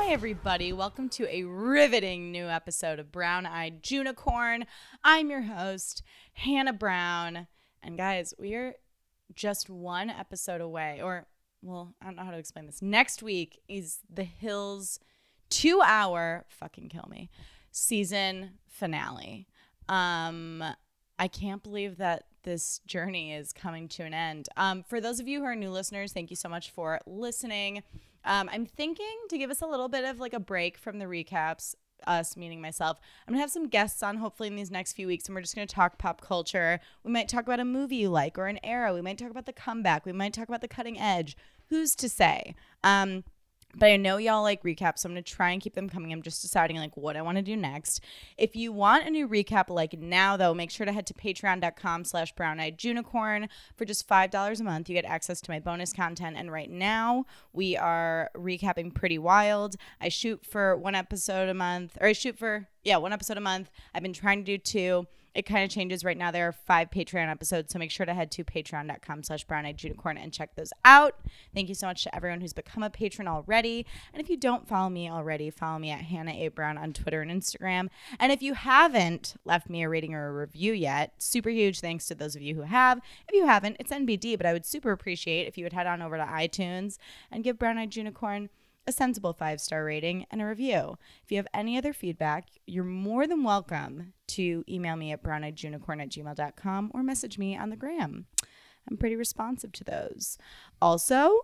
Hi, everybody. Welcome to a riveting new episode of Brown Eyed Junicorn. I'm your host, Hannah Brown. And guys, we are just one episode away, I don't know how to explain this. Next week is The Hills 2-hour, fucking kill me, season finale. I can't believe that this journey is coming to an end. For those of you who are new listeners, thank you so much for listening. I'm thinking to give us a little bit of like a break from the recaps, us meaning myself. I'm gonna have some guests on hopefully in these next few weeks, and we're just gonna talk pop culture. We might talk about a movie you like or an era. We might talk about the comeback. We might talk about the cutting edge. Who's to say? But I know y'all like recaps, so I'm going to try and keep them coming. I'm just deciding like what I want to do next. If you want a new recap like now, though, make sure to head to patreon.com/browneyedjunicorn. For just $5 a month, you get access to my bonus content. And right now, we are recapping Pretty Wild. I shoot for one episode a month. I've been trying to do 2. It kind of changes right now. There are 5 Patreon episodes, so make sure to head to patreon.com/browneyedjunicorn and check those out. Thank you so much to everyone who's become a patron already. And if you don't follow me already, follow me at Hannah A. Brown on Twitter and Instagram. And if you haven't left me a rating or a review yet, super huge thanks to those of you who have. If you haven't, it's NBD, but I would super appreciate if you would head on over to iTunes and give Brown Eyed Junicorn a sensible 5-star rating and a review. If you have any other feedback, you're more than welcome to email me at browneyedjunicorn@gmail.com or message me on the gram. I'm pretty responsive to those. Also,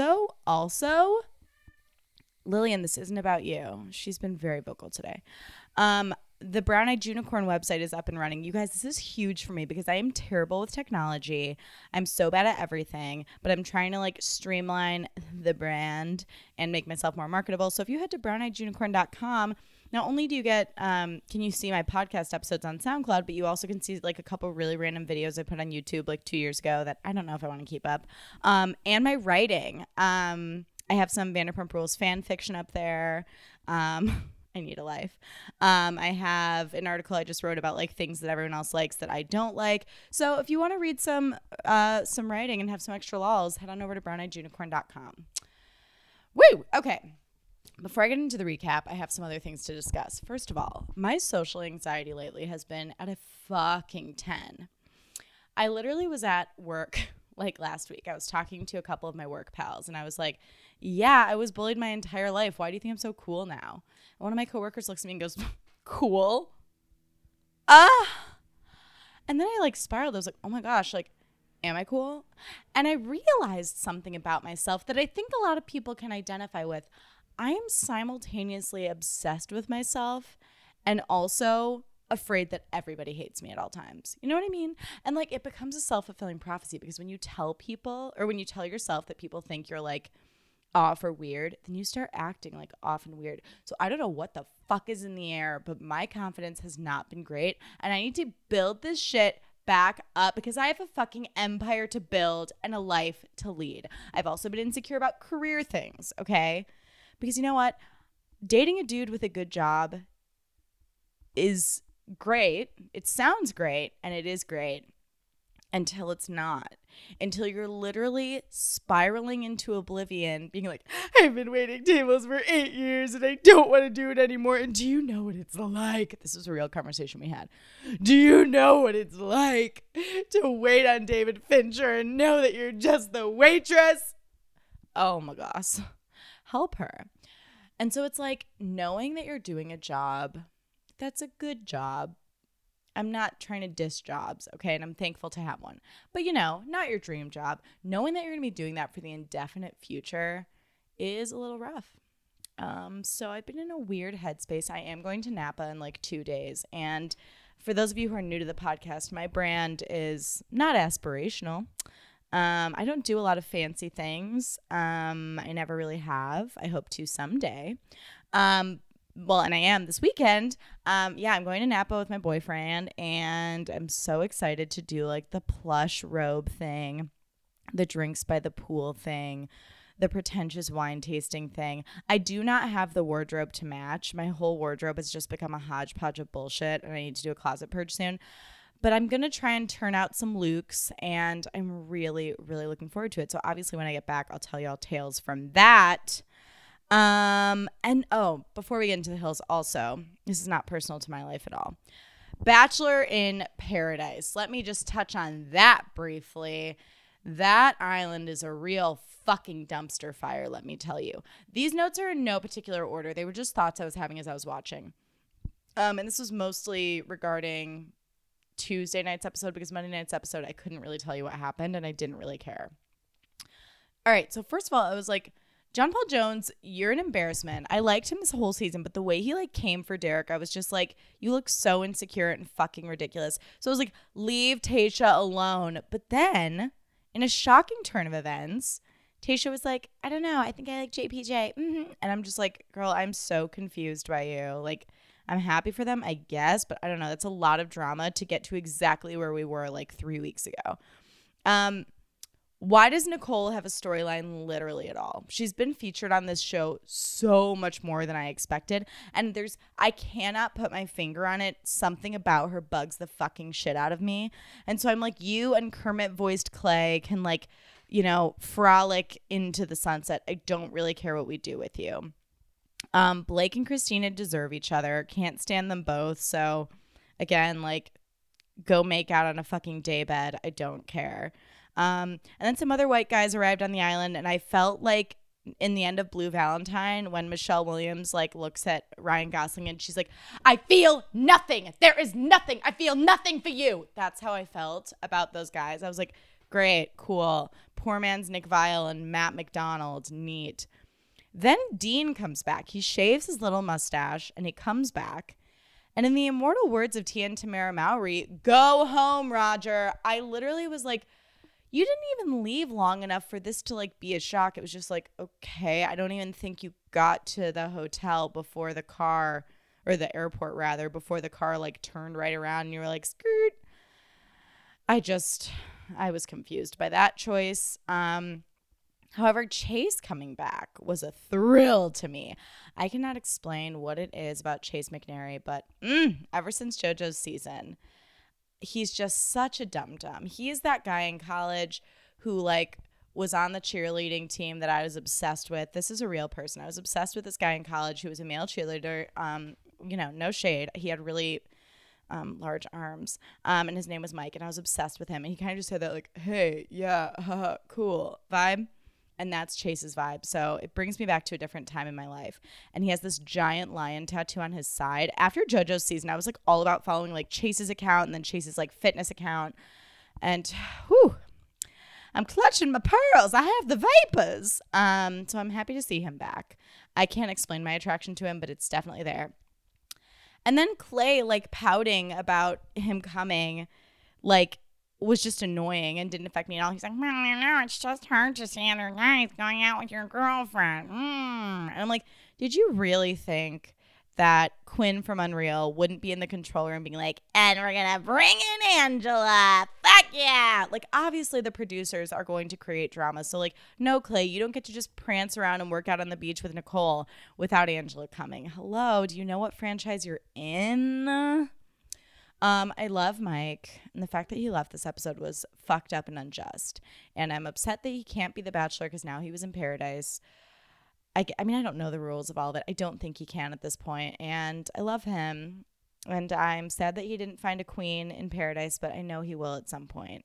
Lillian, this isn't about you. She's been very vocal today. The Brown Eyed Junicorn website is up and running. You guys, this is huge for me because I am terrible with technology. I'm so bad at everything, but I'm trying to like streamline the brand and make myself more marketable. So if you head to browneyedjunicorn.com, not only do you get, can you see my podcast episodes on SoundCloud, but you also can see like a couple really random videos I put on YouTube like 2 years ago that I don't know if I want to keep up. And my writing. I have some Vanderpump Rules fan fiction up there. I need a life. I have an article I just wrote about like things that everyone else likes that I don't like. So if you want to read some writing and have some extra lols, head on over to browneyedjunicorn.com. Woo! Okay. Before I get into the recap, I have some other things to discuss. First of all, my social anxiety lately has been at a fucking 10. I literally was at work like last week. I was talking to a couple of my work pals and I was like, yeah, I was bullied my entire life. Why do you think I'm so cool now? And one of my coworkers looks at me and goes, cool? And then I like spiraled. I was like, oh my gosh, like, am I cool? And I realized something about myself that I think a lot of people can identify with. I am simultaneously obsessed with myself and also afraid that everybody hates me at all times. You know what I mean? And like it becomes a self-fulfilling prophecy because when you tell people or when you tell yourself that people think you're like off or weird, then you start acting like off and weird. So I don't know what the fuck is in the air, but my confidence has not been great and I need to build this shit back up because I have a fucking empire to build and a life to lead. I've also been insecure about career things, okay? Because you know what? Dating a dude with a good job is great. It sounds great, and it is great until it's not. Until you're literally spiraling into oblivion, being like, I've been waiting tables for 8 years, and I don't want to do it anymore. And do you know what it's like? This was a real conversation we had. Do you know what it's like to wait on David Fincher and know that you're just the waitress? Oh my gosh. Help her. And so it's like knowing that you're doing a job that's a good job. I'm not trying to diss jobs, okay? And I'm thankful to have one. But, you know, not your dream job. Knowing that you're going to be doing that for the indefinite future is a little rough. So I've been in a weird headspace. I am going to Napa in like 2 days. And for those of you who are new to the podcast, my brand is not aspirational. I don't do a lot of fancy things. I never really have. I hope to someday. Well, and I am this weekend. I'm going to Napa with my boyfriend, and I'm so excited to do like the plush robe thing, the drinks by the pool thing, the pretentious wine tasting thing. I do not have the wardrobe to match. My whole wardrobe has just become a hodgepodge of bullshit, and I need to do a closet purge soon. But I'm going to try and turn out some looks, and I'm really, really looking forward to it. So obviously when I get back, I'll tell y'all tales from that. And before we get into the hills, also, this is not personal to my life at all. Bachelor in Paradise. Let me just touch on that briefly. That island is a real fucking dumpster fire, let me tell you. These notes are in no particular order. They were just thoughts I was having as I was watching. And this was mostly regarding Tuesday night's episode, because Monday night's episode, I couldn't really tell you what happened and I didn't really care. All right, so first of all, I was like, John Paul Jones, you're an embarrassment. I liked him this whole season, but the way he like came for Derek, I was just like, you look so insecure and fucking ridiculous. So I was like, leave Tayshia alone. But then, in a shocking turn of events, Tayshia was like, I don't know, I think I like JPJ. And I'm just like, girl, I'm so confused by you. Like, I'm happy for them, I guess, but I don't know. That's a lot of drama to get to exactly where we were like 3 weeks ago. Why does Nicole have a storyline literally at all? She's been featured on this show so much more than I expected. And I cannot put my finger on it. Something about her bugs the fucking shit out of me. And so I'm like, you and Kermit voiced Clay can like, you know, frolic into the sunset. I don't really care what we do with you. Blake and Christina deserve each other. Can't stand them both. So again, like, go make out on a fucking daybed. I don't care. And then some other white guys arrived on the island, and I felt like in the end of Blue Valentine, when Michelle Williams like looks at Ryan Gosling and she's like, I feel nothing. There is nothing. I feel nothing for you. That's how I felt about those guys. I was like, great, cool. Poor man's Nick Viall and Matt McDonald. Neat. Then Dean comes back. He shaves his little mustache and he comes back. And in the immortal words of Tia and Tamara Mowry, go home, Roger. I literally was like, you didn't even leave long enough for this to like be a shock. It was just like, okay, I don't even think you got to the hotel before the car, or the airport rather, before the car like turned right around and you were like, skirt. I was confused by that choice. However, Chase coming back was a thrill to me. I cannot explain what it is about Chase McNary, but ever since JoJo's season, he's just such a dum-dum. He is that guy in college who like was on the cheerleading team that I was obsessed with. This is a real person. I was obsessed with this guy in college who was a male cheerleader. You know, no shade. He had really large arms. And his name was Mike, and I was obsessed with him. And he kind of just had that like, hey, yeah, cool vibe. And that's Chase's vibe. So it brings me back to a different time in my life. And he has this giant lion tattoo on his side. After JoJo's season, I was like all about following like Chase's account and then Chase's like fitness account. And I'm clutching my pearls. I have the vapors. So I'm happy to see him back. I can't explain my attraction to him, but it's definitely there. And then Clay like pouting about him coming, like, was just annoying and didn't affect me at all. He's like, well, you know, it's just hard to see other guys going out with your girlfriend. And I'm like, did you really think that Quinn from Unreal wouldn't be in the control room being like, and we're going to bring in Angela. Fuck yeah. Like, obviously the producers are going to create drama. So like, no, Clay, you don't get to just prance around and work out on the beach with Nicole without Angela coming. Hello, do you know what franchise you're in? I love Mike, and the fact that he left this episode was fucked up and unjust. And I'm upset that he can't be the Bachelor because now he was in Paradise. I mean, I don't know the rules of all of it. I don't think he can at this point, and I love him. And I'm sad that he didn't find a queen in Paradise, but I know he will at some point.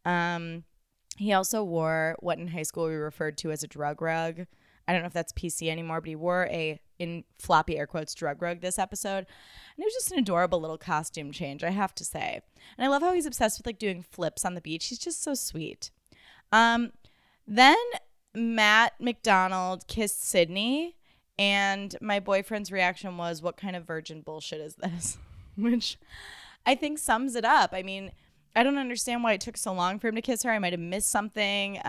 He also wore what in high school we referred to as a drug rug. I don't know if that's PC anymore, but he wore a, in floppy air quotes, drug rug this episode. And it was just an adorable little costume change, I have to say. And I love how he's obsessed with like doing flips on the beach. He's just so sweet. Then Matt McDonald kissed Sydney, and my boyfriend's reaction was, what kind of virgin bullshit is this? Which I think sums it up. I mean, I don't understand why it took so long for him to kiss her. I might have missed something.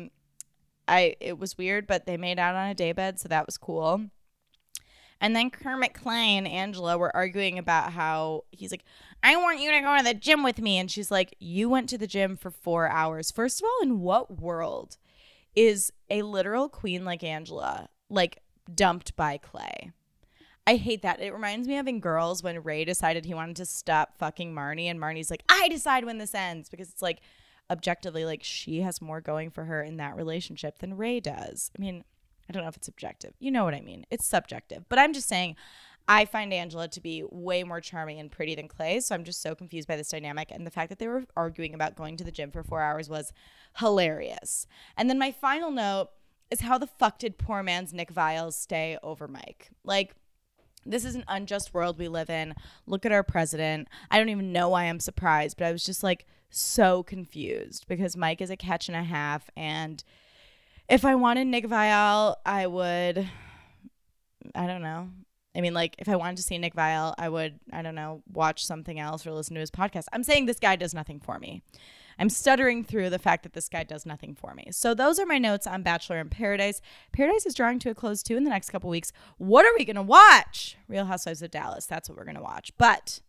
It was weird, but they made out on a daybed, so that was cool. And then Kermit, Clay, and Angela were arguing about how he's like, I want you to go to the gym with me. And she's like, you went to the gym for 4 hours. First of all, in what world is a literal queen like Angela, like, dumped by Clay? I hate that. It reminds me of in Girls when Ray decided he wanted to stop fucking Marnie, and Marnie's like, I decide when this ends, because it's like, objectively, like, she has more going for her in that relationship than Ray does. I mean, I don't know if it's objective. You know what I mean. It's subjective. But I'm just saying I find Angela to be way more charming and pretty than Clay. So I'm just so confused by this dynamic. And the fact that they were arguing about going to the gym for 4 hours was hilarious. And then my final note is how the fuck did poor man's Nick Viles stay over Mike? Like, this is an unjust world we live in. Look at our president. I don't even know why I'm surprised, but I was just like so confused because Mike is a catch and a half. And if I wanted Nick Viall, I would, I don't know. I mean, like, if I wanted to see Nick Viall, I would, I don't know, watch something else or listen to his podcast. I'm saying this guy does nothing for me. I'm stuttering through the fact that this guy does nothing for me. So those are my notes on Bachelor in Paradise. Paradise is drawing to a close, too, in the next couple weeks. What are we going to watch? Real Housewives of Dallas. That's what we're going to watch. But,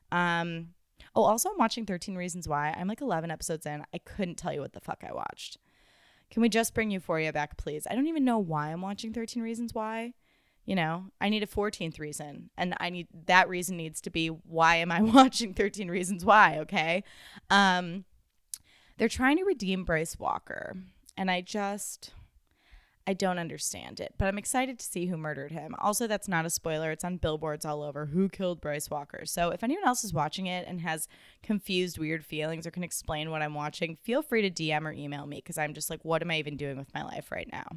also I'm watching 13 Reasons Why. I'm like 11 episodes in. I couldn't tell you what the fuck I watched. Can we just bring Euphoria back, please? I don't even know why I'm watching 13 Reasons Why. You know, I need a 14th reason, and that reason needs to be, why am I watching 13 Reasons Why? Okay. They're trying to redeem Bryce Walker, and I don't understand it, but I'm excited to see who murdered him. Also, that's not a spoiler. It's on billboards all over. Who killed Bryce Walker? So if anyone else is watching it and has confused, weird feelings or can explain what I'm watching, feel free to DM or email me, because I'm just like, what am I even doing with my life right now?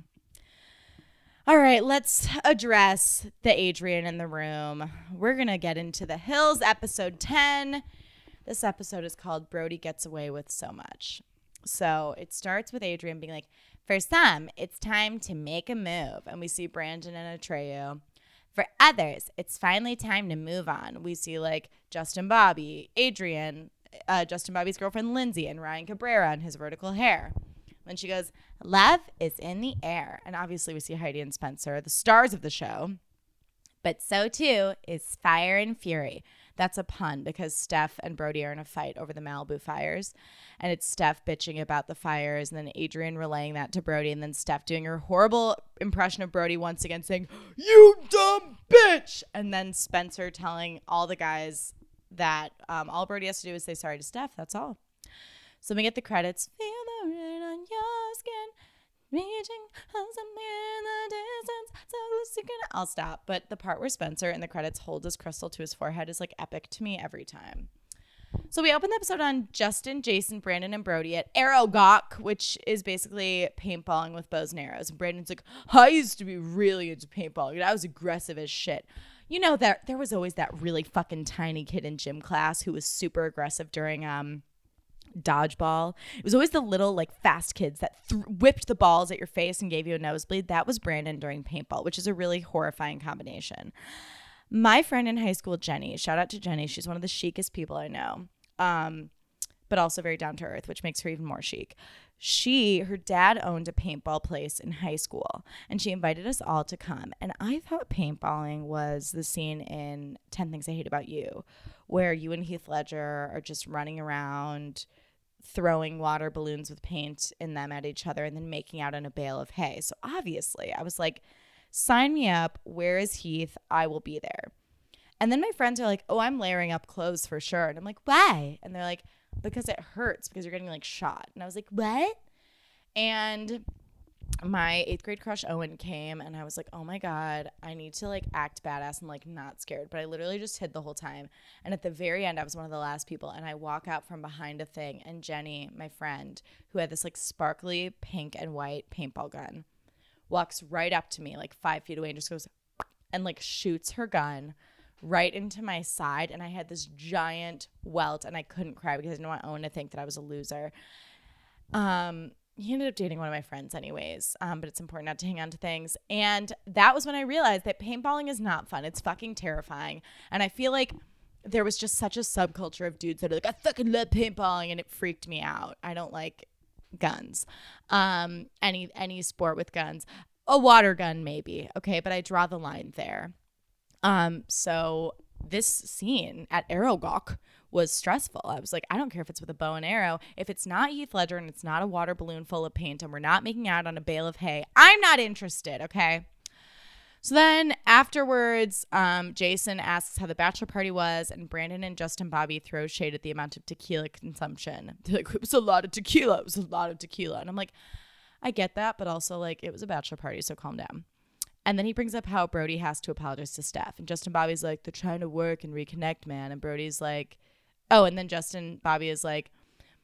All right, let's address the Adrian in the room. We're going to get into The Hills, episode 10. This episode is called Brody Gets Away with So Much. So it starts with Adrian being like, for some, it's time to make a move. And we see Brandon and Atreyu. For others, it's finally time to move on. We see like Justin Bobby, Adrian, Justin Bobby's girlfriend Lindsay, and Ryan Cabrera and his vertical hair. When she goes, love is in the air. And obviously we see Heidi and Spencer, the stars of the show. But so too is fire and fury. That's a pun because Steph and Brody are in a fight over the Malibu fires. And it's Steph bitching about the fires and then Adrian relaying that to Brody. And then Steph doing her horrible impression of Brody once again saying, you dumb bitch. And then Spencer telling all the guys that all Brody has to do is say sorry to Steph. That's all. So we get the credits. Feel the rain on your skin. Reaching on something in the distance, so close you can. I'll stop. But the part where Spencer in the credits holds his crystal to his forehead is like epic to me every time. So we open the episode on Justin, Jason, Brandon, and Brody at Arrowgawk, which is basically paintballing with bows and arrows. And Brandon's like, I used to be really into paintballing. I was aggressive as shit. You know that there was always that really fucking tiny kid in gym class who was super aggressive during dodgeball. It was always the little like fast kids that whipped the balls at your face and gave you a nosebleed. That was Brandon during paintball, which is a really horrifying combination. My friend in high school, Jenny, shout out to Jenny. She's one of the chicest people I know, but also very down to earth, which makes her even more chic. Her dad owned a paintball place in high school, and she invited us all to come. And I thought paintballing was the scene in 10 Things I Hate About You, where you and Heath Ledger are just running around throwing water balloons with paint in them at each other and then making out in a bale of hay. So obviously I was like, sign me up. Where is Heath? I will be there. And then my friends are like, oh, I'm layering up clothes for sure. And I'm like, why? And they're like, because it hurts, because you're getting like shot. And I was like, what? And my 8th grade crush Owen came and I was like, oh my God, I need to like act badass and like not scared. But I literally just hid the whole time. And at the very end, I was one of the last people. And I walk out from behind a thing and Jenny, my friend, who had this like sparkly pink and white paintball gun, walks right up to me like 5 feet away and just goes and like shoots her gun right into my side. And I had this giant welt and I couldn't cry because I didn't want Owen to think that I was a loser. He ended up dating one of my friends anyways, but it's important not to hang on to things. And that was when I realized that paintballing is not fun. It's fucking terrifying. And I feel like there was just such a subculture of dudes that are like, I fucking love paintballing, and it freaked me out. I don't like guns. Any sport with guns. A water gun maybe, okay, but I draw the line there. So this scene at Arrowgawk was stressful. I was like, I don't care if it's with a bow and arrow. If it's not Heath Ledger and it's not a water balloon full of paint and we're not making out on a bale of hay, I'm not interested, okay? So then afterwards, Jason asks how the bachelor party was, and Brandon and Justin Bobby throw shade at the amount of tequila consumption. They're like, it was a lot of tequila. It was a lot of tequila. And I'm like, I get that, but also like it was a bachelor party, so calm down. And then he brings up how Brody has to apologize to Steph. And Justin Bobby's like, they're trying to work and reconnect, man. And Brody's like, oh, and then Justin Bobby is like,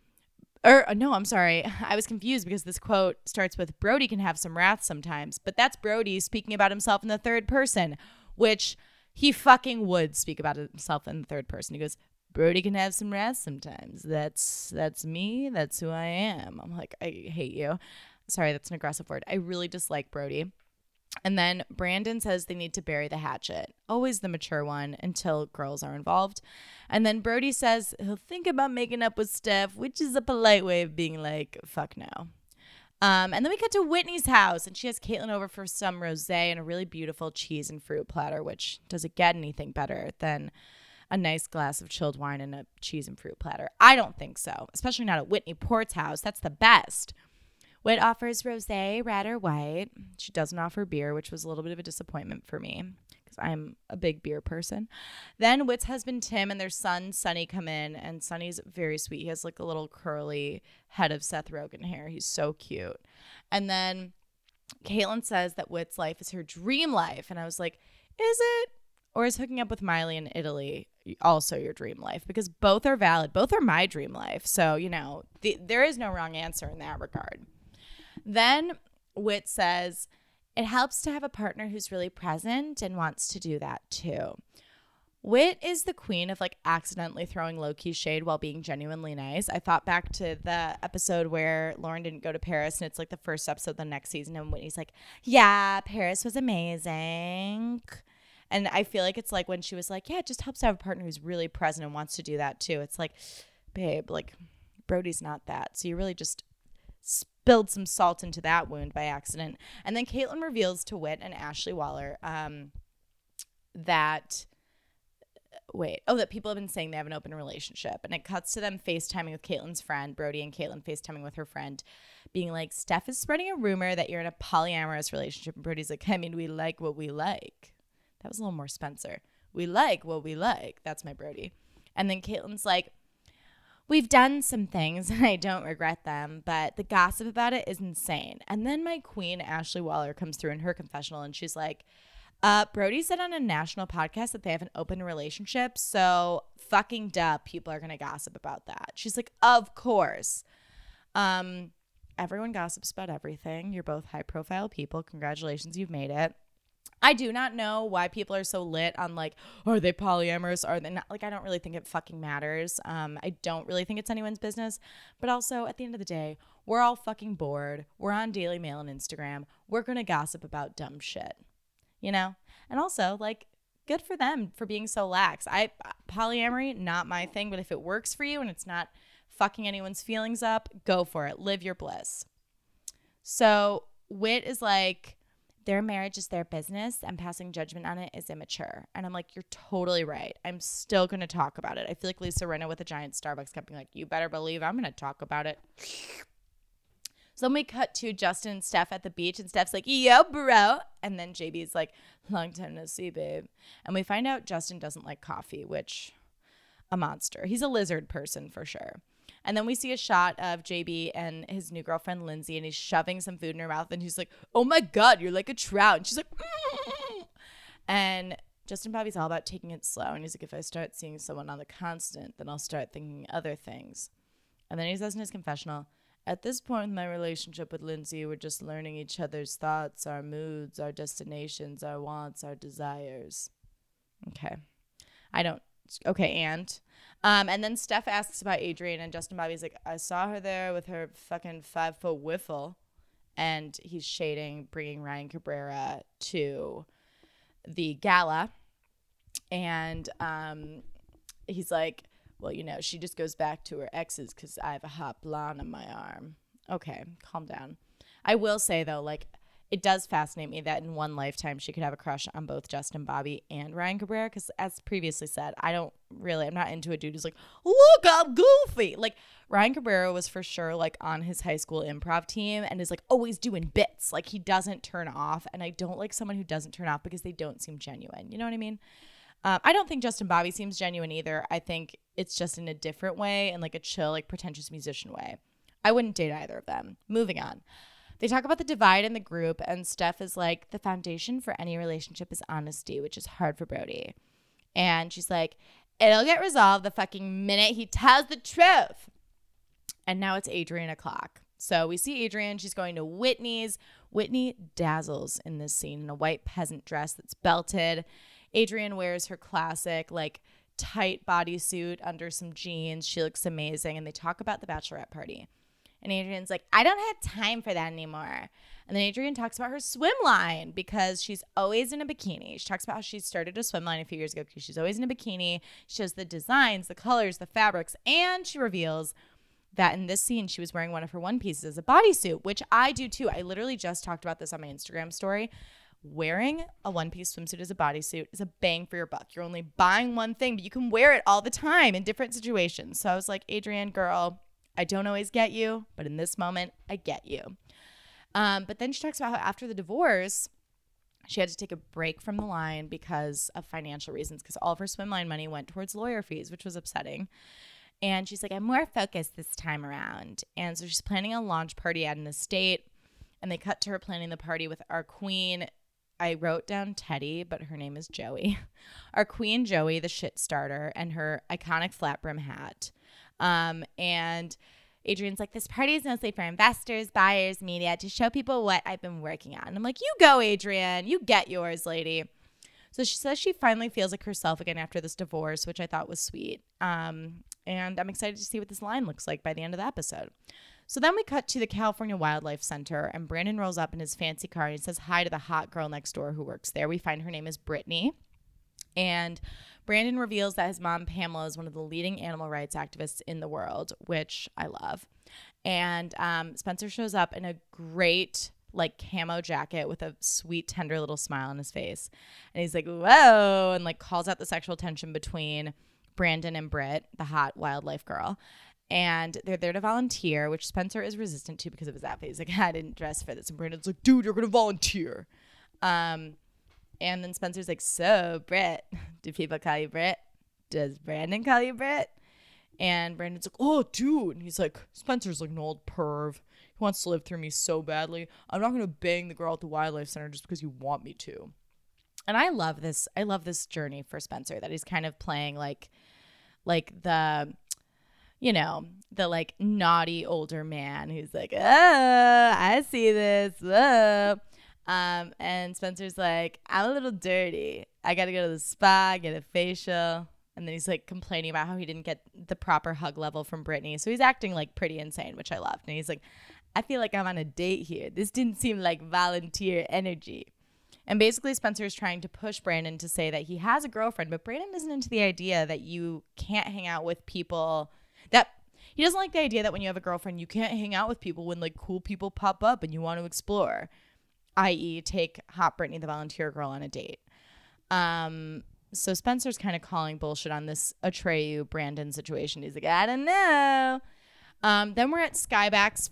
no, I'm sorry. I was confused because this quote starts with Brody can have some wrath sometimes. But that's Brody speaking about himself in the third person, which he fucking would speak about himself in the third person. He goes, Brody can have some wrath sometimes. That's me. That's who I am. I'm like, I hate you. Sorry, that's an aggressive word. I really dislike Brody. And then Brandon says they need to bury the hatchet. Always the mature one until girls are involved. And then Brody says he'll think about making up with Steph, which is a polite way of being like, fuck no. And then we cut to Whitney's house, and she has Caitlyn over for some rosé and a really beautiful cheese and fruit platter, which doesn't get anything better than a nice glass of chilled wine and a cheese and fruit platter. I don't think so, especially not at Whitney Port's house. That's the best. Whit offers rosé, red or white. She doesn't offer beer, which was a little bit of a disappointment for me because I'm a big beer person. Then Whit's husband, Tim, and their son, Sonny, come in, and Sonny's very sweet. He has like a little curly head of Seth Rogen hair. He's so cute. And then Caitlyn says that Whit's life is her dream life. And I was like, is it? Or is hooking up with Miley in Italy also your dream life? Because both are valid. Both are my dream life. So, you know, there is no wrong answer in that regard. Then Whit says, it helps to have a partner who's really present and wants to do that too. Whit is the queen of like accidentally throwing low-key shade while being genuinely nice. I thought back to the episode where Lauren didn't go to Paris, and it's like the first episode of the next season, and Whitney's like, yeah, Paris was amazing. And I feel like it's like when she was like, yeah, it just helps to have a partner who's really present and wants to do that too. It's like, babe, like Brody's not that. So you really just spilled some salt into that wound by accident. And then Caitlyn reveals to Whit and Ashley Waller that people have been saying they have an open relationship. And it cuts to them FaceTiming with Caitlyn's friend, Brody and Caitlyn FaceTiming with her friend, being like, Steph is spreading a rumor that you're in a polyamorous relationship. And Brody's like, I mean, we like what we like. That was a little more Spencer. We like what we like. That's my Brody. And then Caitlyn's like, we've done some things and I don't regret them, but the gossip about it is insane. And then my queen, Ashley Waller, comes through in her confessional and she's like, Brody said on a national podcast that they have an open relationship. So fucking duh, people are going to gossip about that. She's like, of course. Everyone gossips about everything. You're both high profile people. Congratulations, you've made it. I do not know why people are so lit on like, are they polyamorous? Are they not? Like, I don't really think it fucking matters. I don't really think it's anyone's business. But also, at the end of the day, we're all fucking bored. We're on Daily Mail and Instagram. We're going to gossip about dumb shit, you know? And also, like, good for them for being so lax. Polyamory, not my thing. But if it works for you and it's not fucking anyone's feelings up, go for it. Live your bliss. So Whit is like, their marriage is their business and passing judgment on it is immature. And I'm like, you're totally right. I'm still going to talk about it. I feel like Lisa Rinna with a giant Starbucks cup being like, you better believe I'm going to talk about it. So then we cut to Justin and Steph at the beach and Steph's like, yo, bro. And then JB's like, long time no see, babe. And we find out Justin doesn't like coffee, which a monster. He's a lizard person for sure. And then we see a shot of JB and his new girlfriend, Lindsay, and he's shoving some food in her mouth. And he's like, oh, my God, you're like a trout. And she's like, and Justin Bobby's all about taking it slow. And he's like, if I start seeing someone on the constant, then I'll start thinking other things. And then he says in his confessional, at this point in my relationship with Lindsay, we're just learning each other's thoughts, our moods, our destinations, our wants, our desires. Okay. And then Steph asks about Adrienne, and Justin Bobby's like, I saw her there with her fucking 5-foot wiffle. And he's shading bringing Ryan Cabrera to the gala. And he's like, well, you know, she just goes back to her exes because I have a hot blonde on my arm. Okay, calm down. I will say, though, like, it does fascinate me that in one lifetime she could have a crush on both Justin Bobby and Ryan Cabrera because, as previously said, I'm not into a dude who's like, look, I'm goofy. Like, Ryan Cabrera was for sure, like, on his high school improv team and is, like, always doing bits. Like, he doesn't turn off, and I don't like someone who doesn't turn off because they don't seem genuine. You know what I mean? I don't think Justin Bobby seems genuine either. I think it's just in a different way and, like, a chill, like, pretentious musician way. I wouldn't date either of them. Moving on. They talk about the divide in the group, and Steph is like, the foundation for any relationship is honesty, which is hard for Brody. And she's like, it'll get resolved the fucking minute he tells the truth. And now it's Adrian o'clock. So we see Adrian. She's going to Whitney's. Whitney dazzles in this scene in a white peasant dress that's belted. Adrian wears her classic, like, tight bodysuit under some jeans. She looks amazing. And they talk about the bachelorette party. And Adrian's like, I don't have time for that anymore. And then Adrian talks about her swim line because she's always in a bikini. She talks about how she started a swim line a few years ago because she's always in a bikini. She shows the designs, the colors, the fabrics, and she reveals that in this scene, she was wearing one of her one pieces as a bodysuit, which I do too. I literally just talked about this on my Instagram story. Wearing a one-piece swimsuit as a bodysuit is a bang for your buck. You're only buying one thing, but you can wear it all the time in different situations. So I was like, Adrian, girl, I don't always get you, but in this moment, I get you. But then she talks about how after the divorce, she had to take a break from the line because of financial reasons, because all of her swim line money went towards lawyer fees, which was upsetting. And she's like, I'm more focused this time around. And so she's planning a launch party at an estate. And they cut to her planning the party with our queen. I wrote down Teddy, but her name is Joey. Our queen Joey, the shit starter, and her iconic flat brim hat. And Adrian's like, this party is mostly for investors, buyers, media, to show people what I've been working on. I'm like, you go, Adrian. You get yours, lady. So she says she finally feels like herself again after this divorce, which I thought was sweet. And I'm excited to see what this line looks like by the end of the episode. So then we cut to the California Wildlife Center, and Brandon rolls up in his fancy car and he says hi to the hot girl next door who works there. We find her name is Brittany. And Brandon reveals that his mom, Pamela, is one of the leading animal rights activists in the world, which I love. And Spencer shows up in a great, like, camo jacket with a sweet, tender little smile on his face. And he's like, whoa, and, like, calls out the sexual tension between Brandon and Britt, the hot wildlife girl. And they're there to volunteer, which Spencer is resistant to because of his outfit. He's like, I didn't dress for this. And Brandon's like, dude, you're going to volunteer. And then Spencer's like, so, Britt, do people call you Britt? Does Brandon call you Britt? And Brandon's like, oh, dude. And he's like, Spencer's like an old perv. He wants to live through me so badly. I'm not going to bang the girl at the Wildlife Center just because you want me to. And I love this. I love this journey for Spencer, that he's kind of playing like the, you know, the like naughty older man who's like, oh, I see this. Oh. And Spencer's like, I'm a little dirty. I got to go to the spa, get a facial. And then he's like complaining about how he didn't get the proper hug level from Brittany. So he's acting like pretty insane, which I loved. And he's like, I feel like I'm on a date here. This didn't seem like volunteer energy. And basically Spencer's trying to push Brandon to say that he has a girlfriend, but Brandon isn't into the idea that you can't hang out with people that he doesn't like the idea that when you have a girlfriend, you can't hang out with people when like cool people pop up and you want to explore, i.e. take hot Brittany, the volunteer girl, on a date. So Spencer's kind of calling bullshit on this Atreyu Brandon situation. He's like, I don't know. Then we're at Skybox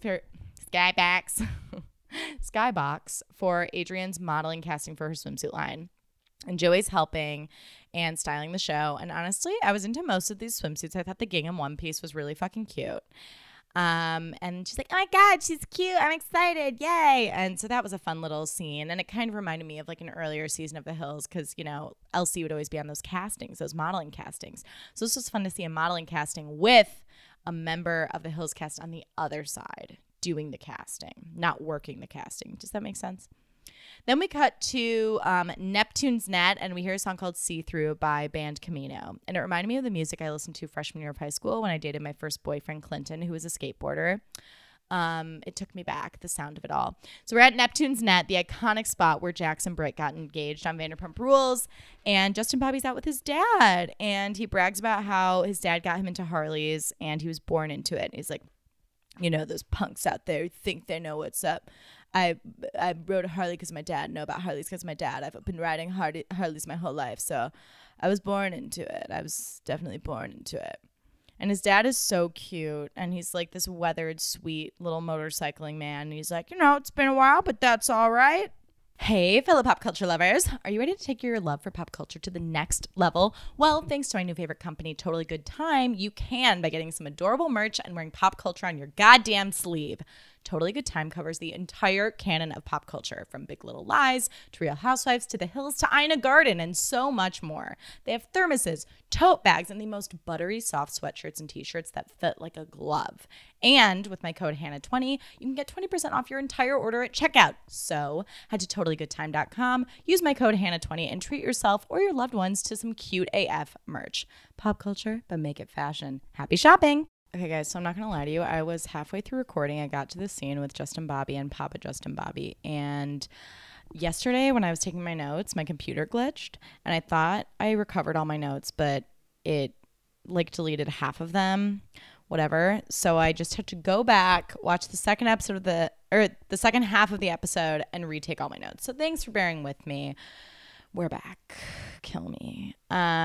for Adrian's modeling casting for her swimsuit line. And Joey's helping and styling the show. And honestly, I was into most of these swimsuits. I thought the gingham one piece was really fucking cute. And she's like, oh my God, she's cute. I'm excited. Yay. And so that was a fun little scene. And it kind of reminded me of like an earlier season of The Hills because, you know, Elsie would always be on those castings, those modeling castings. So this was fun to see a modeling casting with a member of The Hills cast on the other side doing the casting, not working the casting. Does that make sense? Then we cut to Neptune's Net, and we hear a song called See Through by band Camino. And it reminded me of the music I listened to freshman year of high school when I dated my first boyfriend, Clinton, who was a skateboarder. It took me back, the sound of it all. So we're at Neptune's Net, the iconic spot where Jax and Britt got engaged on Vanderpump Rules. And Justin Bobby's out with his dad. And he brags about how his dad got him into Harleys, and he was born into it. And he's like, you know, those punks out there who think they know what's up. I rode a Harley because my dad. Know about Harleys because my dad. I've been riding Harleys my whole life, so I was born into it. I was definitely born into it. And his dad is so cute, and he's like this weathered, sweet little motorcycling man. And he's like, you know, it's been a while, but that's all right. Hey, fellow pop culture lovers. Are you ready to take your love for pop culture to the next level? Well, thanks to my new favorite company, Totally Good Time, you can by getting some adorable merch and wearing pop culture on your goddamn sleeve. Totally Good Time covers the entire canon of pop culture, from Big Little Lies to Real Housewives to The Hills to Ina Garden and so much more. They have thermoses, tote bags, and the most buttery soft sweatshirts and t-shirts that fit like a glove. And with my code Hannah20, you can get 20% off your entire order at checkout. So head to totallygoodtime.com, use my code Hannah20, and treat yourself or your loved ones to some cute AF merch. Pop culture, but make it fashion. Happy shopping! Okay, guys, so I'm not going to lie to you. I was halfway through recording. I got to the scene with Justin Bobby and Papa Justin Bobby. And yesterday when I was taking my notes, my computer glitched. And I thought I recovered all my notes, but it like deleted half of them, whatever. So I just had to go back, watch the second episode of the second half of the episode and retake all my notes. So thanks for bearing with me. We're back. Kill me.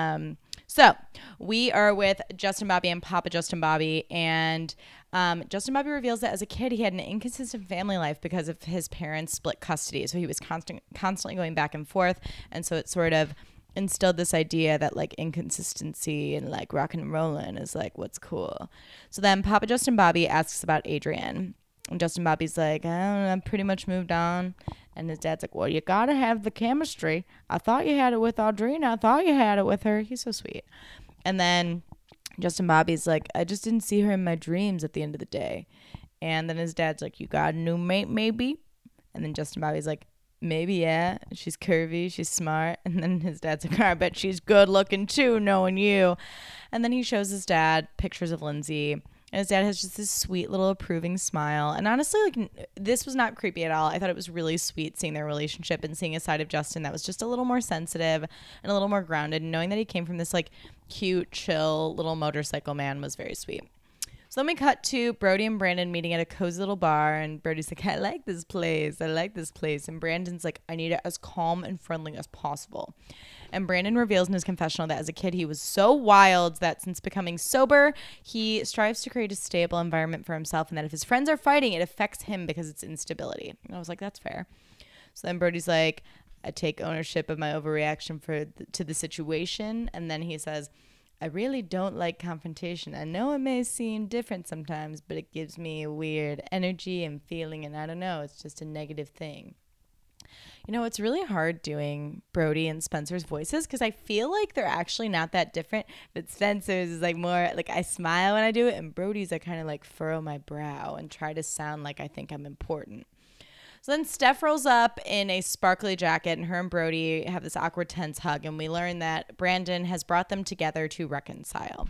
So we are with Justin Bobby and Papa Justin Bobby, and Justin Bobby reveals that as a kid he had an inconsistent family life because of his parents' split custody. So he was constantly going back and forth, and so it sort of instilled this idea that like inconsistency and like rock and rollin' is like what's cool. So then Papa Justin Bobby asks about Adrian. And Justin Bobby's like, I don't know, I've pretty much moved on. And his dad's like, well, you gotta have the chemistry. I thought you had it with Audrina. I thought you had it with her. He's so sweet. And then Justin Bobby's like, I just didn't see her in my dreams at the end of the day. And then his dad's like, you got a new mate maybe? And then Justin Bobby's like, maybe, yeah. She's curvy. She's smart. And then his dad's like, I bet she's good looking too, knowing you. And then he shows his dad pictures of Lindsay. And his dad has just this sweet little approving smile. And honestly, like, this was not creepy at all. I thought it was really sweet seeing their relationship and seeing a side of Justin that was just a little more sensitive and a little more grounded. And knowing that he came from this like cute, chill little motorcycle man was very sweet. So then we cut to Brody and Brandon meeting at a cozy little bar. And Brody's like, I like this place. I like this place. And Brandon's like, I need it as calm and friendly as possible. And Brandon reveals in his confessional that as a kid, he was so wild that since becoming sober, he strives to create a stable environment for himself. And that if his friends are fighting, it affects him because it's instability. And I was like, that's fair. So then Brody's like, I take ownership of my overreaction to the situation. And then he says, I really don't like confrontation. I know it may seem different sometimes, but it gives me a weird energy and feeling. And I don't know, it's just a negative thing. You know, it's really hard doing Brody and Spencer's voices because I feel like they're actually not that different. But Spencer's is like more like I smile when I do it, and Brody's I kind of like furrow my brow and try to sound like I think I'm important. So then Steph rolls up in a sparkly jacket, and her and Brody have this awkward, tense hug, and we learn that Brandon has brought them together to reconcile.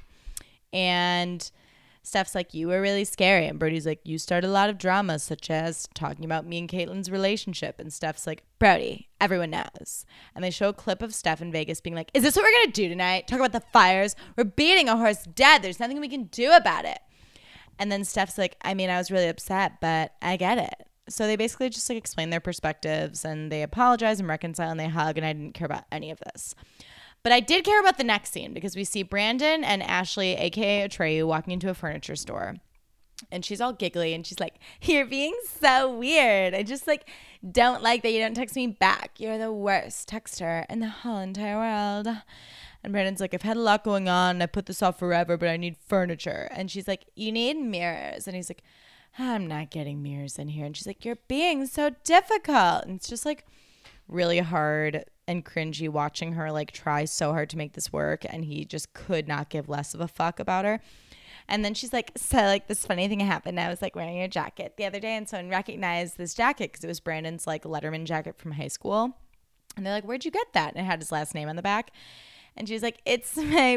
And Steph's like, you were really scary. And Brody's like, you started a lot of drama, such as talking about me and Caitlin's relationship. And Steph's like, Brody, everyone knows. And they show a clip of Steph in Vegas being like, is this what we're going to do tonight? Talk about the fires? We're beating a horse dead. There's nothing we can do about it. And then Steph's like, I mean, I was really upset, but I get it. So they basically just like explain their perspectives and they apologize and reconcile and they hug. And I didn't care about any of this. But I did care about the next scene because we see Brandon and Ashley, a.k.a. Atreyu, walking into a furniture store. And she's all giggly and she's like, you're being so weird. I just like don't like that you don't text me back. You're the worst texter in the whole entire world. And Brandon's like, I've had a lot going on. I put this off forever, but I need furniture. And she's like, you need mirrors. And he's like, I'm not getting mirrors in here. And she's like, you're being so difficult. And it's just like really hard and cringy watching her like try so hard to make this work, and he just could not give less of a fuck about her. And then she's like, so like this funny thing happened. I was like wearing your jacket the other day, and someone recognized this jacket because it was Brandon's like Letterman jacket from high school. And they're like, where'd you get that? And it had his last name on the back. And she was like, it's my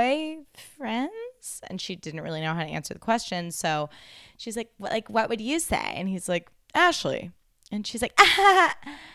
boyfriend's. And she didn't really know how to answer the question. So she's like, what would you say? And he's like, Ashley. And she's like, ah.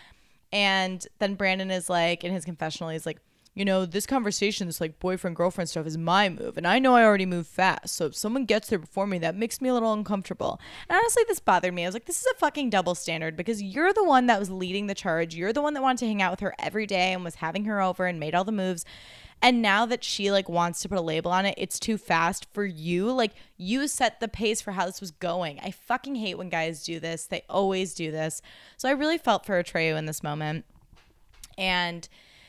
And then Brandon is like, in his confessional, he's like, you know, this conversation, this like boyfriend, girlfriend stuff is my move. And I know I already move fast. So if someone gets there before me, that makes me a little uncomfortable. And honestly, this bothered me. I was like, this is a fucking double standard because you're the one that was leading the charge. You're the one that wanted to hang out with her every day and was having her over and made all the moves. And now that she like wants to put a label on it, it's too fast for you. Like you set the pace for how this was going. I fucking hate when guys do this. They always do this. So I really felt for Atreyu in this moment. And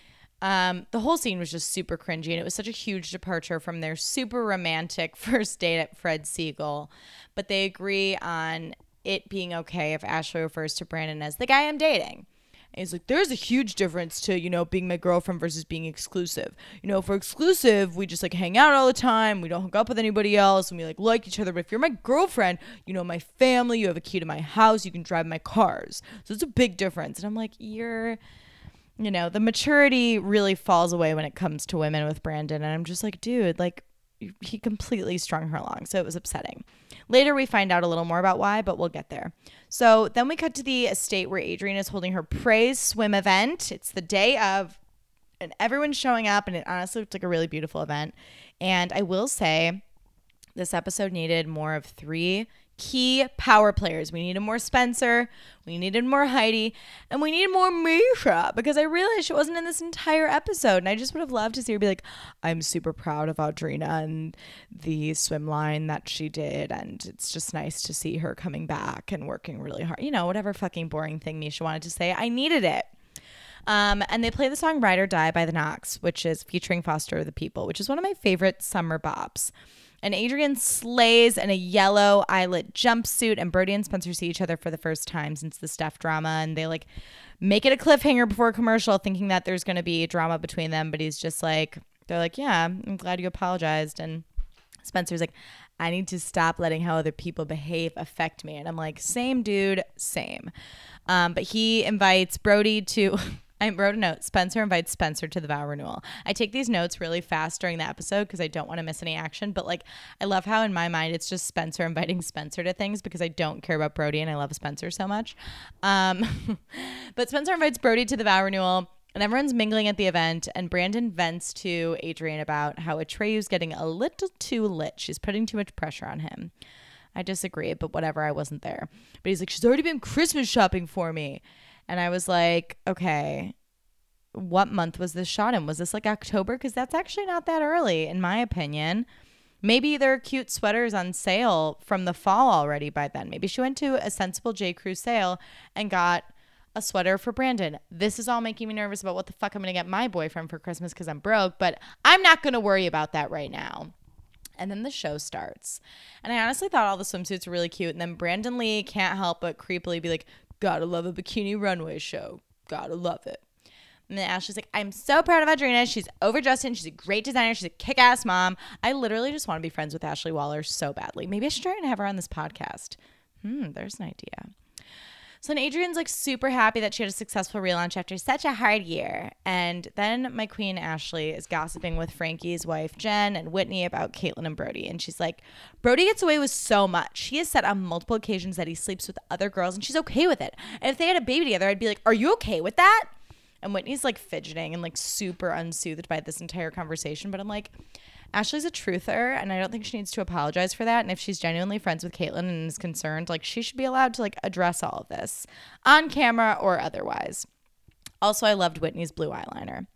the whole scene was just super cringy, and it was such a huge departure from their super romantic first date at Fred Siegel. But they agree on it being okay if Ashley refers to Brandon as the guy I'm dating. And he's like, there's a huge difference to, you know, being my girlfriend versus being exclusive. You know, if we're exclusive, we just like hang out all the time. We don't hook up with anybody else and we like each other. But if you're my girlfriend, you know my family, you have a key to my house, you can drive my cars. So it's a big difference. And I'm like, the maturity really falls away when it comes to women with Brandon. And I'm just like, dude, like, he completely strung her along. So it was upsetting. Later, we find out a little more about why, but we'll get there. So then we cut to the estate where Adrienne is holding her praise swim event. It's the day of, and everyone's showing up, and it honestly looked like a really beautiful event. And I will say, this episode needed more of 3 key power players. We needed more Spencer, we needed more Heidi, and we needed more Misha, because I realized she wasn't in this entire episode, and I just would have loved to see her be like, I'm super proud of Audrina and the swim line that she did, and it's just nice to see her coming back and working really hard. You know, whatever fucking boring thing Misha wanted to say, I needed it. And they play the song Ride or Die by the Knox, which is featuring Foster the People, which is one of my favorite summer bops. And Adrienne slays in a yellow eyelet jumpsuit, and Brody and Spencer see each other for the first time since the Steph drama, and they like make it a cliffhanger before a commercial thinking that there's going to be drama between them, but he's just like, they're like, yeah, I'm glad you apologized. And Spencer's like, I need to stop letting how other people behave affect me. And I'm like, same dude, same. But he invites Brody to... I wrote a note. Spencer invites Spencer to the vow renewal. I take these notes really fast during the episode because I don't want to miss any action. But like, I love how in my mind it's just Spencer inviting Spencer to things because I don't care about Brody and I love Spencer so much. But Spencer invites Brody to the vow renewal and everyone's mingling at the event. And Brandon vents to Adrienne about how Atreyu's getting a little too lit. She's putting too much pressure on him. I disagree, but whatever. I wasn't there. But he's like, she's already been Christmas shopping for me. And I was like, okay, what month was this shot in? Was this like October? Because that's actually not that early, in my opinion. Maybe there are cute sweaters on sale from the fall already by then. Maybe she went to a Sensible J. Crew sale and got a sweater for Brandon. This is all making me nervous about what the fuck I'm going to get my boyfriend for Christmas because I'm broke. But I'm not going to worry about that right now. And then the show starts. And I honestly thought all the swimsuits were really cute. And then Brandon Lee can't help but creepily be like, gotta love a bikini runway show. Gotta love it. And then Ashley's like, I'm so proud of Audrina. She's overdressed and she's a great designer. She's a kick-ass mom. I literally just want to be friends with Ashley Waller so badly. Maybe I should try and have her on this podcast. There's an idea. So then Adrienne's like super happy that she had a successful relaunch after such a hard year. And then my queen Ashley is gossiping with Frankie's wife Jen and Whitney about Caitlin and Brody. And she's like, Brody gets away with so much. He has said on multiple occasions that he sleeps with other girls and she's okay with it. And if they had a baby together, I'd be like, are you okay with that? And Whitney's like fidgeting and like super unsoothed by this entire conversation. But I'm like, Ashley's a truther, and I don't think she needs to apologize for that. And if she's genuinely friends with Caitlin and is concerned, like, she should be allowed to like address all of this on camera or otherwise. Also, I loved Whitney's blue eyeliner.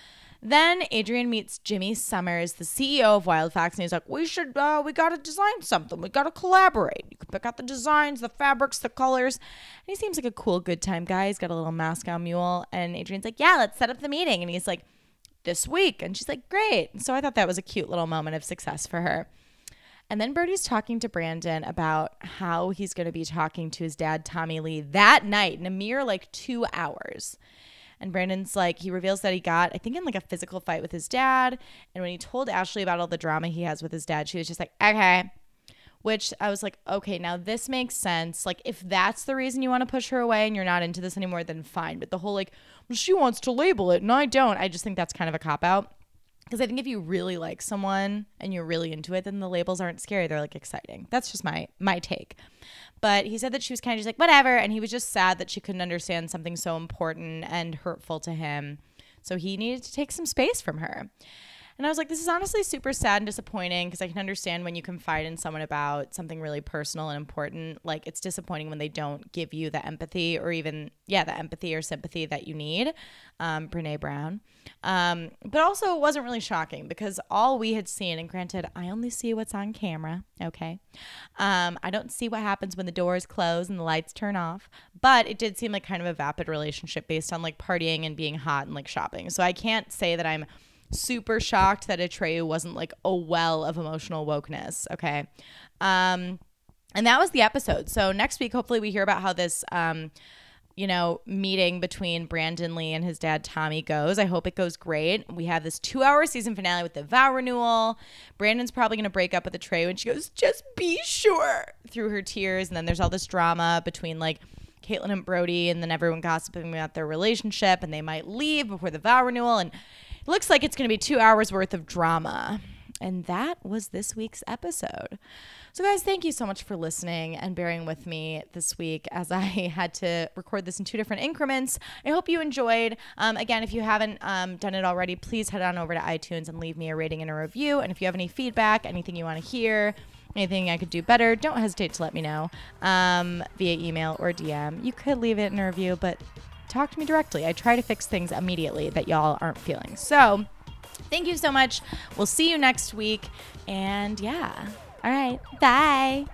Then Adrienne meets Jimmy Summers, the CEO of WildFox, and he's like, we got to design something. We got to collaborate. You can pick out the designs, the fabrics, the colors. And he seems like a cool, good time guy. He's got a little Moscow mule. And Adrienne's like, yeah, let's set up the meeting. And he's like, this week. And she's like, great. So I thought that was a cute little moment of success for her. And then Brody's talking to Brandon about how he's going to be talking to his dad, Tommy Lee, that night in a mere like 2 hours. And Brandon's like, he reveals that he got, I think, in like a physical fight with his dad. And when he told Ashley about all the drama he has with his dad, she was just like, okay. Which I was like, okay, now this makes sense. Like, if that's the reason you want to push her away and you're not into this anymore, then fine. But the whole like, well, she wants to label it and I don't. I just think that's kind of a cop-out. Because I think if you really like someone and you're really into it, then the labels aren't scary. They're like exciting. That's just my take. But he said that she was kind of just like, whatever. And he was just sad that she couldn't understand something so important and hurtful to him. So he needed to take some space from her. And I was like, this is honestly super sad and disappointing because I can understand when you confide in someone about something really personal and important. Like, it's disappointing when they don't give you the empathy or even, the empathy or sympathy that you need. Brene Brown. But also it wasn't really shocking because all we had seen, and granted, I only see what's on camera, okay? I don't see what happens when the doors close and the lights turn off. But it did seem like kind of a vapid relationship based on like partying and being hot and like shopping. So I can't say that I'm super shocked that Atreyu wasn't like a well of emotional wokeness. Okay. And that was the episode. So next week, hopefully we hear about how this, meeting between Brandon Lee and his dad, Tommy, goes. I hope it goes great. We have this 2-hour season finale with the vow renewal. Brandon's probably going to break up with Trey when she goes, just be sure, through her tears. And then there's all this drama between like Caitlyn and Brody, and then everyone gossiping about their relationship, and they might leave before the vow renewal. And it looks like it's going to be 2 hours worth of drama. And that was this week's episode. So guys, thank you so much for listening and bearing with me this week as I had to record this in 2 different increments. I hope you enjoyed. Again, if you haven't done it already, please head on over to iTunes and leave me a rating and a review. And if you have any feedback, anything you want to hear, anything I could do better, don't hesitate to let me know via email or DM. You could leave it in a review, but talk to me directly. I try to fix things immediately that y'all aren't feeling. So thank you so much. We'll see you next week. And yeah. All right. Bye.